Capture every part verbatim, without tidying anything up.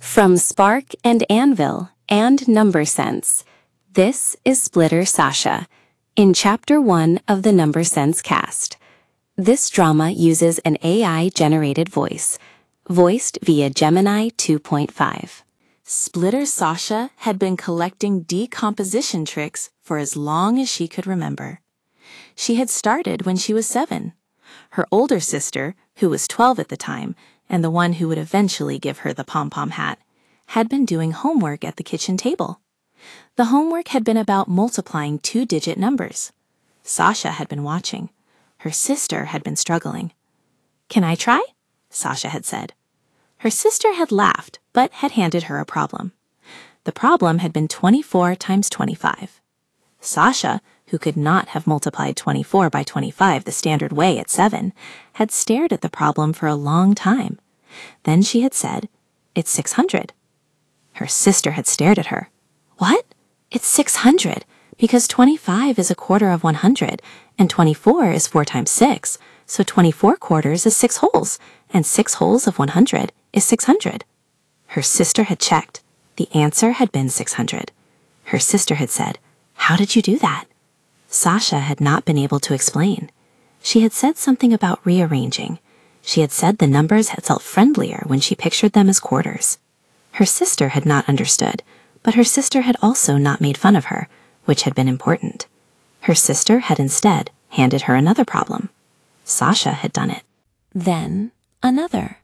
From Spark and Anvil and Number Sense, this is Splitter Sasha, in Chapter one of the Number Sense cast. This drama uses an A I-generated voice, voiced via Gemini two point five. Splitter Sasha had been collecting decomposition tricks for as long as she could remember. She had started when she was seven. Her older sister, who was twelve at the time, and the one who would eventually give her the pom-pom hat, had been doing homework at the kitchen table. The homework had been about multiplying two-digit numbers. Sasha had been watching. Her sister had been struggling. "Can I try?" Sasha had said. Her sister had laughed, but had handed her a problem. The problem had been twenty-four times twenty-five. Sasha, who could not have multiplied twenty-four by twenty-five the standard way at seven, had stared at the problem for a long time. Then she had said, "It's six hundred. Her sister had stared at her. "What? It's six hundred, because twenty-five is a quarter of one hundred, and twenty-four is four times six, so twenty-four quarters is six wholes, and six wholes of one hundred is six hundred. Her sister had checked. The answer had been six hundred. Her sister had said, "How did you do that?" Sasha had not been able to explain. She had said something about rearranging. She had said the numbers had felt friendlier when she pictured them as quarters. Her sister had not understood, but her sister had also not made fun of her, which had been important. Her sister had instead handed her another problem. Sasha had done it. Then another.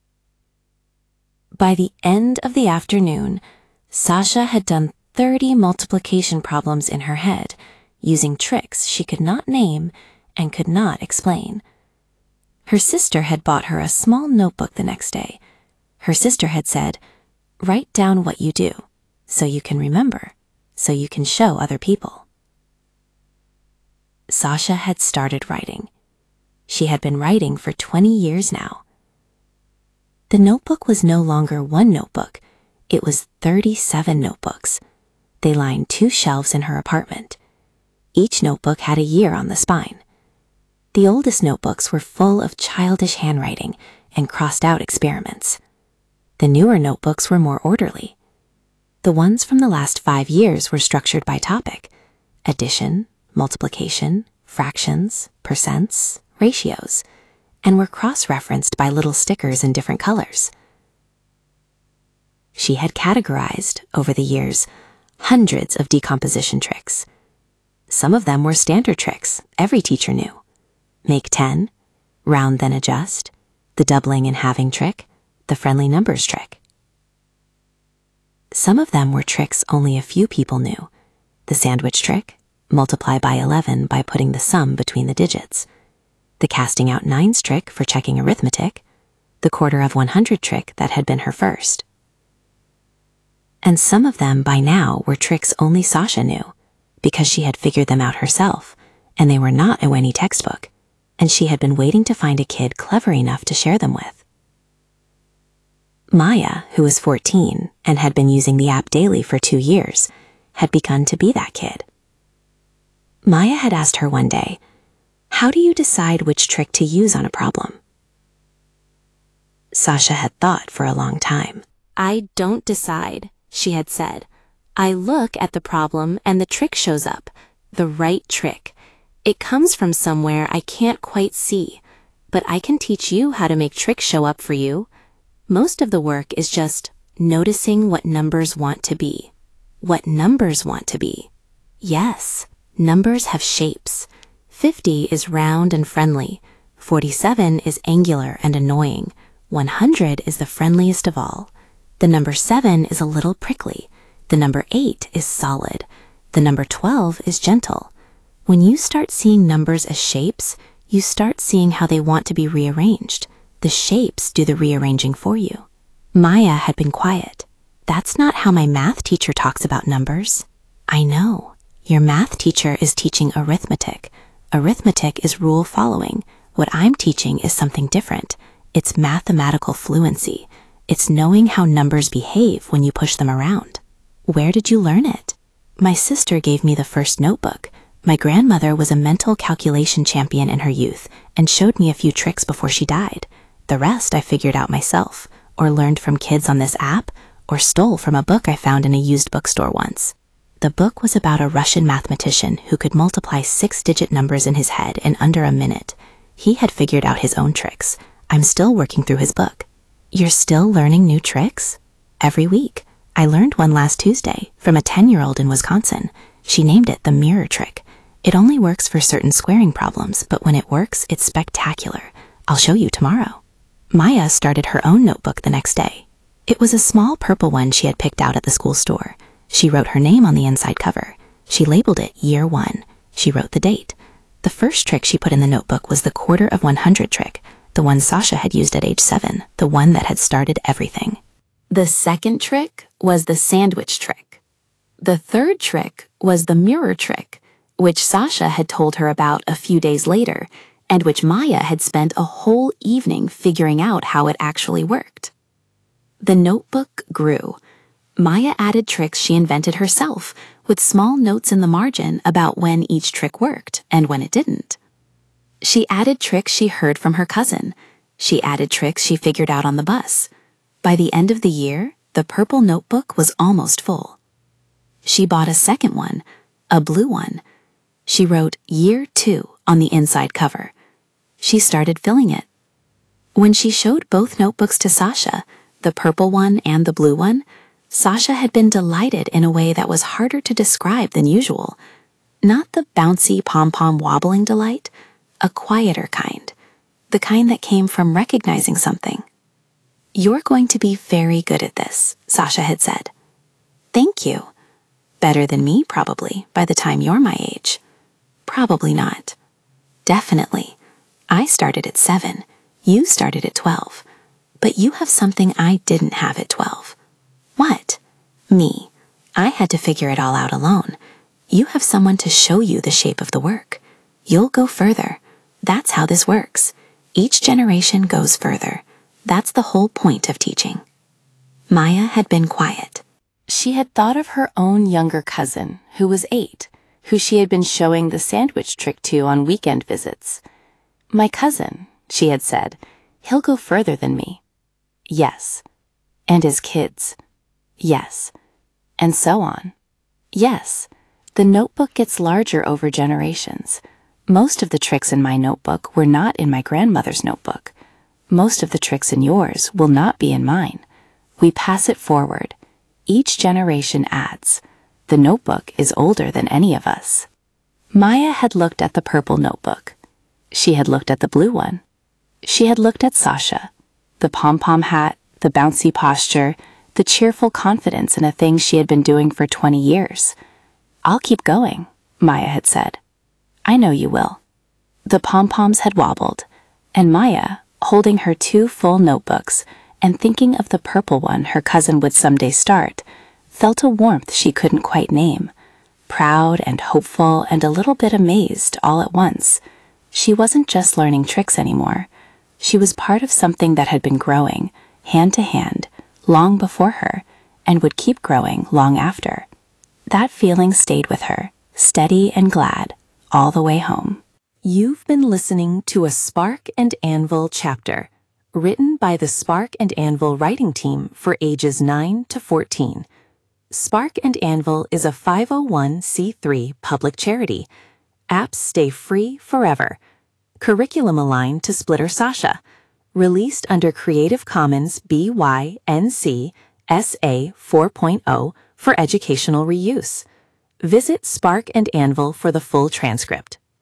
By the end of the afternoon, Sasha had done thirty multiplication problems in her head, using tricks she could not name and could not explain. Her sister had bought her a small notebook the next day. Her sister had said, "Write down what you do, so you can remember, so you can show other people." Sasha had started writing. She had been writing for twenty years now. The notebook was no longer one notebook. It was thirty-seven notebooks. They lined two shelves in her apartment. Each notebook had a year on the spine. The oldest notebooks were full of childish handwriting and crossed-out experiments. The newer notebooks were more orderly. The ones from the last five years were structured by topic: addition, multiplication, fractions, percents, ratios, and were cross-referenced by little stickers in different colors. She had categorized, over the years, hundreds of decomposition tricks. Some of them were standard tricks every teacher knew. Make ten, round then adjust, the doubling and halving trick, the friendly numbers trick. Some of them were tricks only a few people knew. The sandwich trick, multiply by eleven by putting the sum between the digits. The casting out nines trick for checking arithmetic. The quarter of one hundred trick that had been her first. And some of them by now were tricks only Sasha knew, because she had figured them out herself, and they were not in any textbook, and she had been waiting to find a kid clever enough to share them with. Maya, who was fourteen and had been using the app daily for two years, had begun to be that kid. Maya had asked her one day, "How do you decide which trick to use on a problem?" Sasha had thought for a long time. "I don't decide," she had said. "I look at the problem and the trick shows up, the right trick. It comes from somewhere I can't quite see, but I can teach you how to make tricks show up for you. Most of the work is just noticing what numbers want to be. What numbers want to be. Yes, numbers have shapes. fifty is round and friendly. forty-seven is angular and annoying. one hundred is the friendliest of all. The number seven is a little prickly. The number eight is solid. The number twelve is gentle. When you start seeing numbers as shapes, you start seeing how they want to be rearranged. The shapes do the rearranging for you." Maya had been quiet. "That's not how my math teacher talks about numbers." "I know. Your math teacher is teaching arithmetic. Arithmetic is rule following. What I'm teaching is something different. It's mathematical fluency. It's knowing how numbers behave when you push them around." "Where did you learn it?" "My sister gave me the first notebook. My grandmother was a mental calculation champion in her youth and showed me a few tricks before she died. The rest I figured out myself, or learned from kids on this app, or stole from a book I found in a used bookstore once. The book was about a Russian mathematician who could multiply six-digit numbers in his head in under a minute. He had figured out his own tricks. I'm still working through his book. You're still learning new tricks? Every week. I learned one last Tuesday from a ten-year-old in Wisconsin. She named it the mirror trick. It only works for certain squaring problems, but when it works, it's spectacular. I'll show you tomorrow. Maya started her own notebook the next day. It was a small purple one she had picked out at the school store. She wrote her name on the inside cover. She labeled it Year One. She wrote the date. The first trick she put in the notebook was the quarter of one hundred trick, the one Sasha had used at age seven, the one that had started everything. The second trick was the sandwich trick. The third trick was the mirror trick, which Sasha had told her about a few days later, and which Maya had spent a whole evening figuring out how it actually worked. The notebook grew. Maya added tricks she invented herself, with small notes in the margin about when each trick worked and when it didn't. She added tricks she heard from her cousin. She added tricks she figured out on the bus. By the end of the year, the purple notebook was almost full. She bought a second one, a blue one. She wrote Year Two on the inside cover. She started filling it. When she showed both notebooks to Sasha, the purple one and the blue one, Sasha had been delighted in a way that was harder to describe than usual. Not the bouncy pom-pom wobbling delight, a quieter kind, the kind that came from recognizing something. "You're going to be very good at this," Sasha had said. "Thank you. Better than me, probably, by the time you're my age." "Probably not." "Definitely. I started at seven. You started at twelve. But you have something I didn't have at twelve." "What?" "Me. I had to figure it all out alone. You have someone to show you the shape of the work. You'll go further. That's how this works. Each generation goes further. That's the whole point of teaching." Maya had been quiet. She had thought of her own younger cousin, who was eight, who she had been showing the sandwich trick to on weekend visits. "My cousin," she had said, "he'll go further than me." Yes. And his kids. Yes. And so on. Yes. The notebook gets larger over generations. Most of the tricks in my notebook were not in my grandmother's notebook. Most of the tricks in yours will not be in mine. We pass it forward. Each generation adds. The notebook is older than any of us. Maya had looked at the purple notebook. She had looked at the blue one. She had looked at Sasha. The pom-pom hat, the bouncy posture, the cheerful confidence in a thing she had been doing for twenty years. "I'll keep going," Maya had said. "I know you will." The pom-poms had wobbled, and Maya, holding her two full notebooks and thinking of the purple one her cousin would someday start, felt a warmth she couldn't quite name, proud and hopeful and a little bit amazed all at once. She wasn't just learning tricks anymore. She was part of something that had been growing, hand to hand, long before her, and would keep growing long after. That feeling stayed with her, steady and glad, all the way home. You've been listening to a Spark and Anvil chapter, written by the Spark and Anvil writing team for ages nine to fourteen. Spark and Anvil is a five oh one c three public charity. Apps stay free forever. Curriculum aligned to Splitter Sasha. Released under Creative Commons B Y N C S A four point oh for educational reuse. Visit Spark and Anvil for the full transcript.